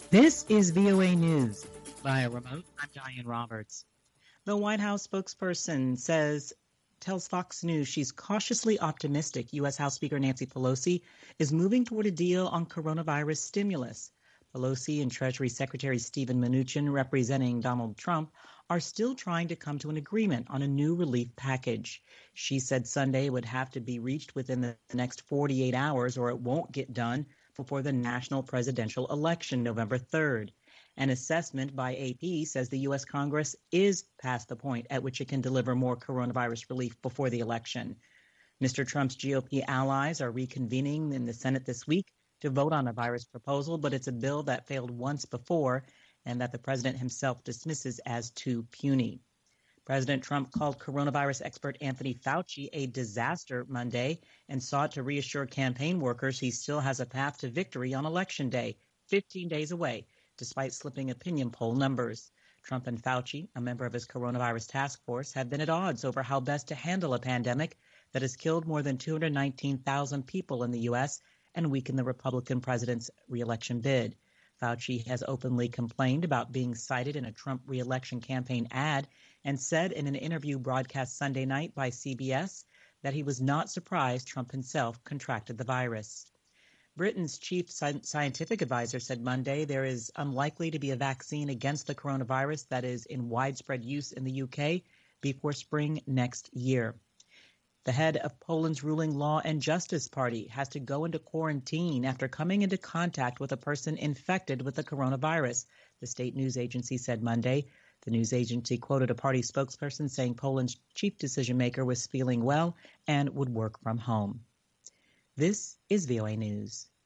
This is VOA News. Via remote, I'm Diane Roberts. The White House spokesperson tells Fox News she's cautiously optimistic U.S. House Speaker Nancy Pelosi is moving toward a deal on coronavirus stimulus. Pelosi and Treasury Secretary Steven Mnuchin, representing Donald Trump, are still trying to come to an agreement on a new relief package. She said Sunday would have to be reached within the next 48 hours or it won't get done before the national presidential election November 3rd. An assessment by AP says the U.S. Congress is past the point at which it can deliver more coronavirus relief before the election. Mr. Trump's GOP allies are reconvening in the Senate this week to vote on a virus proposal, but it's a bill that failed once before and that the president himself dismisses as too puny. President Trump called coronavirus expert Anthony Fauci a disaster Monday and sought to reassure campaign workers he still has a path to victory on Election Day, 15 days away, despite slipping opinion poll numbers. Trump and Fauci, a member of his coronavirus task force, have been at odds over how best to handle a pandemic that has killed more than 219,000 people in the U.S. and weakened the Republican president's reelection bid. Fauci has openly complained about being cited in a Trump reelection campaign ad and said in an interview broadcast Sunday night by CBS that he was not surprised Trump himself contracted the virus. Britain's chief scientific advisor said Monday there is unlikely to be a vaccine against the coronavirus that is in widespread use in the UK before spring next year. The head of Poland's ruling Law and Justice Party has to go into quarantine after coming into contact with a person infected with the coronavirus, the state news agency said Monday. The news agency quoted a party spokesperson saying Poland's chief decision maker was feeling well and would work from home. This is VOA News.